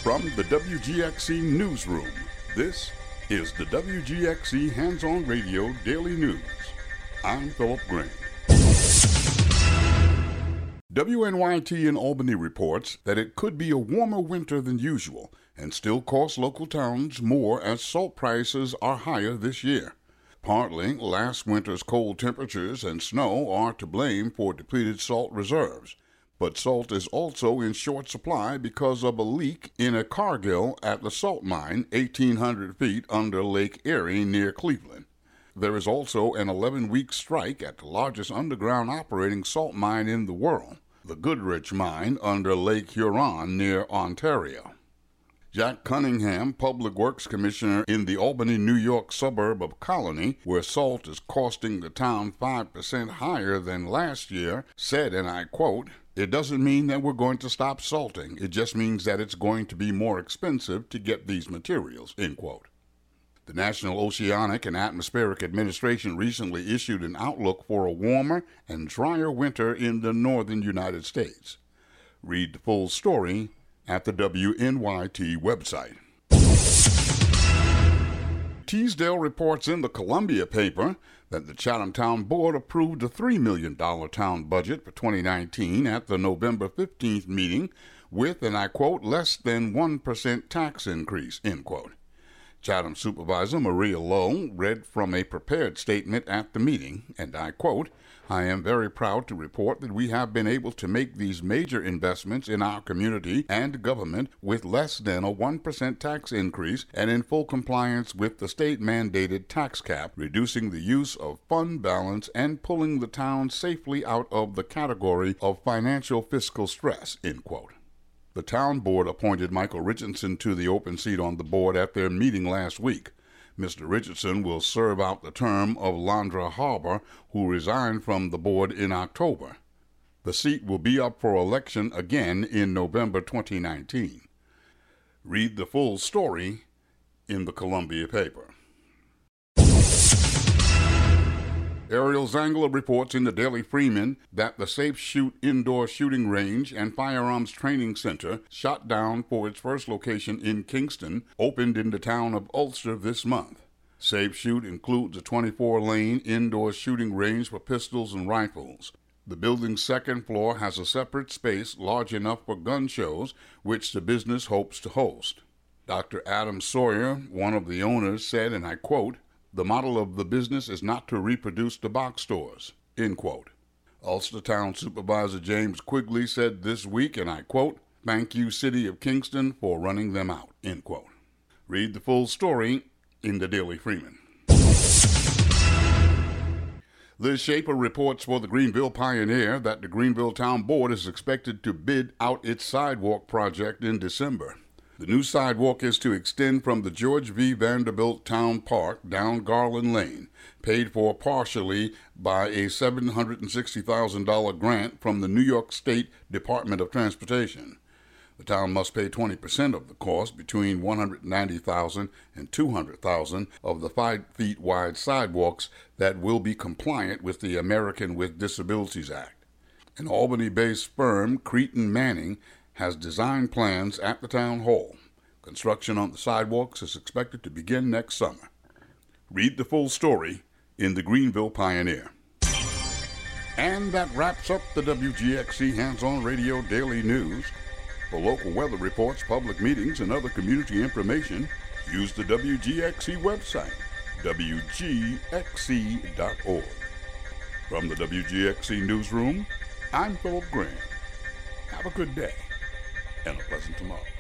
From the WGXC Newsroom, this is the WGXC Hands-On Radio Daily News. I'm Philip Grant. WNYT in Albany reports that it could be a warmer winter than usual and still cost local towns more as salt prices are higher this year. Partly, last winter's cold temperatures and snow are to blame for depleted salt reserves. But salt is also in short supply because of a leak in a Cargill at the salt mine 1,800 feet under Lake Erie near Cleveland. There is also an 11-week strike at the largest underground operating salt mine in the world, the Goodrich Mine under Lake Huron near Ontario. Jack Cunningham, Public Works Commissioner in the Albany, New York suburb of Colony, where salt is costing the town 5% higher than last year, said, and I quote, "It doesn't mean that we're going to stop salting. It just means that it's going to be more expensive to get these materials," end quote. The National Oceanic and Atmospheric Administration recently issued an outlook for a warmer and drier winter in the northern United States. Read the full story at the WNYT website. Teasdale reports in the Columbia paper that the Chatham Town Board approved a $3 million town budget for 2019 at the November 15th meeting with, and I quote, less than 1% tax increase, end quote. Chatham Supervisor Maria Lowe read from a prepared statement at the meeting, and I quote, "I am very proud to report that we have been able to make these major investments in our community and government with less than a 1% tax increase and in full compliance with the state-mandated tax cap, reducing the use of fund balance and pulling the town safely out of the category of financial fiscal stress," end quote. The town board appointed Michael Richardson to the open seat on the board at their meeting last week. Mr. Richardson will serve out the term of Landra Harbour, who resigned from the board in October. The seat will be up for election again in November 2019. Read the full story in the Columbia paper. Ariel Zangler reports in the Daily Freeman that the Safe Shoot indoor shooting range and firearms training center, shot down for its first location in Kingston, opened in the town of Ulster this month. Safe Shoot includes a 24-lane indoor shooting range for pistols and rifles. The building's second floor has a separate space large enough for gun shows, which the business hopes to host. Dr. Adam Sawyer, one of the owners, said, and I quote, "The model of the business is not to reproduce the box stores," end quote. Ulster Town Supervisor James Quigley said this week, and I quote, "Thank you, City of Kingston, for running them out," end quote. Read the full story in the Daily Freeman. Liz Schaefer reports for the Greenville Pioneer that the Greenville Town Board is expected to bid out its sidewalk project in December. The new sidewalk is to extend from the George V. Vanderbilt Town Park down Garland Lane, paid for partially by a $760,000 grant from the New York State Department of Transportation. The town must pay 20% of the cost, between $190,000 and $200,000 of the 5 feet wide sidewalks that will be compliant with the American with Disabilities Act. An Albany-based firm, Cretan Manning, has design plans at the town hall. Construction on the sidewalks is expected to begin next summer. Read the full story in the Greenville Pioneer. And that wraps up the WGXC Hands-On Radio Daily News. For local weather reports, public meetings, and other community information, use the WGXC website, wgxc.org. From the WGXC Newsroom, I'm Philip Grant. Have a good day and a pleasant tomorrow.